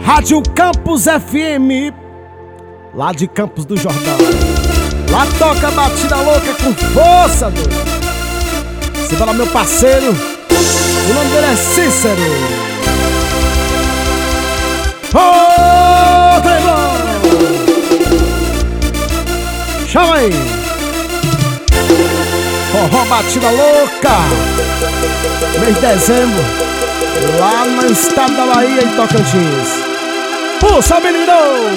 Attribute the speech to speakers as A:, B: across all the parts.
A: Rádio Campos FM, lá de Campos do Jordão. Lá toca batida louca com força, doido. Se fala meu parceiro, o nome dele é Cícero. Ô, Trevão! Chama aí. Forró batida louca, mês de dezembro, lá no estado da Bahia, em Tocantins. Pulsa, menino!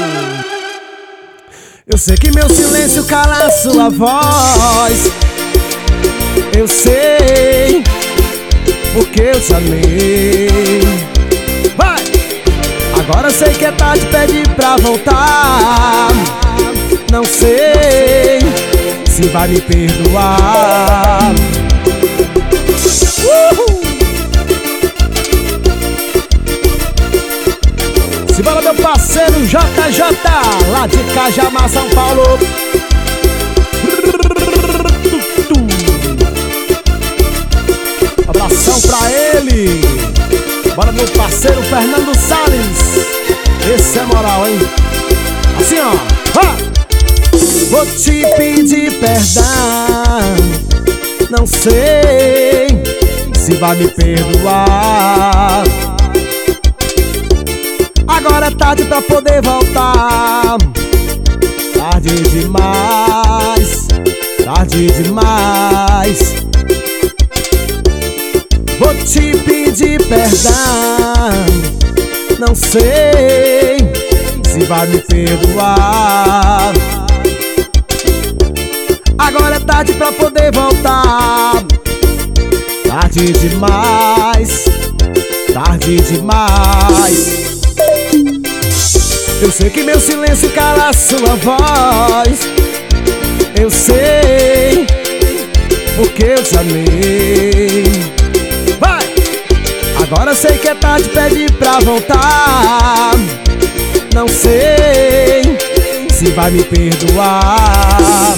A: Eu sei que meu silêncio cala a sua voz. Eu sei, porque eu te amei. Vai! Agora sei que é tarde, pede pra voltar. Não sei se vai me perdoar. Se bora meu parceiro JJ, lá de Cajamar, São Paulo. Abração pra ele. Bora meu parceiro Fernando Salles. Esse é moral, hein? Assim, ó. Vou te pedir perdão. Não sei se vai me perdoar. Agora é tarde pra poder voltar. Tarde demais, tarde demais. Vou te pedir perdão. Não sei se vai me perdoar. Agora é tarde pra poder voltar. Tarde demais, tarde demais. Eu sei que meu silêncio cala a sua voz. Eu sei, porque eu te amei. Vai! Agora sei que é tarde, pede pra voltar. Não sei se vai me perdoar.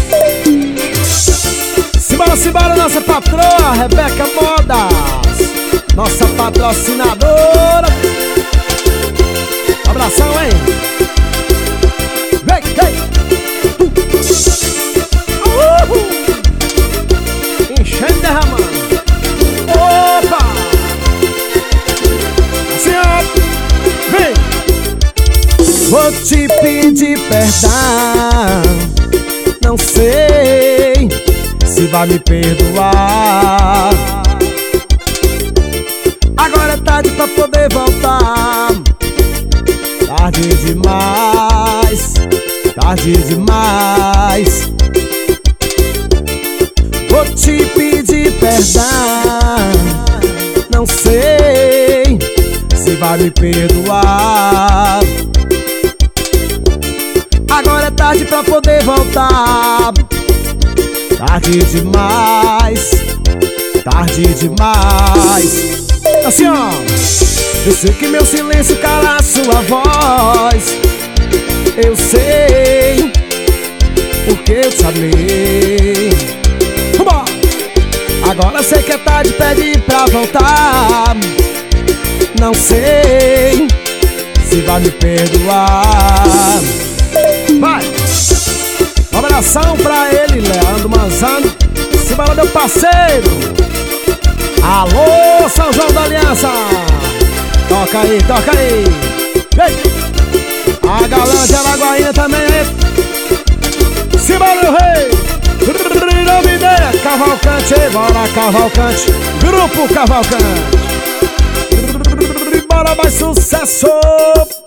A: Simbora, nossa patroa Rebeca Modas, nossa patrocinadora. Abração, hein? Vem, vem! Enchendo e derramando. Opa! Assim, ó! Vem! Vou te pedir perdão. Não sei se vai me perdoar. Agora é tarde pra poder voltar. Tarde demais, tarde demais. Vou te pedir perdão. Não sei se vai me perdoar. Agora é tarde pra poder voltar. Tarde demais, tarde demais. Assim, ó. Eu sei que meu silêncio cala a sua voz. Eu sei, porque eu te amei. Vambora! Agora sei que é tarde, pede pra voltar. Não sei se vai me perdoar. Vai! Um abração pra ele, Leandro Manzano. Se bora meu parceiro. Alô, São João da Aliança. Toca aí, toca aí. Ei. A galã de Araguaína também, hein? Simbora, meu rei. Nome dele é Cavalcante. Bora, Cavalcante. Grupo Cavalcante. Bora, mais sucesso.